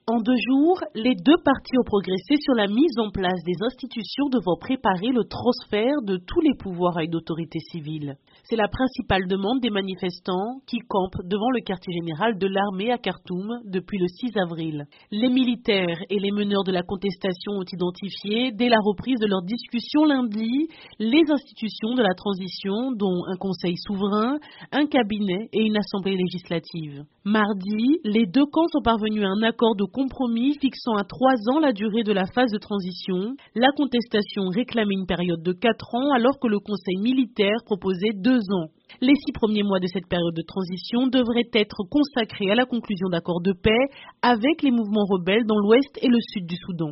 En 2 jours, les 2 parties ont progressé sur la mise en place des institutions devant préparer le transfert de tous les pouvoirs à une autorité civile. C'est la principale demande des manifestants qui campent devant le quartier général de l'armée à Khartoum depuis le 6 avril. Les militaires et les meneurs de la contestation ont identifié, dès la reprise de leur discussion lundi, les institutions de la transition, dont un conseil souverain, un cabinet et une assemblée législative. Mardi, les 2 camps sont parvenus à un accord de compromis fixant à 3 ans la durée de la phase de transition. La contestation réclamait une période de 4 ans alors que le conseil militaire proposait 2 ans. Les 6 premiers mois de cette période de transition devraient être consacrés à la conclusion d'accords de paix avec les mouvements rebelles dans l'ouest et le sud du Soudan.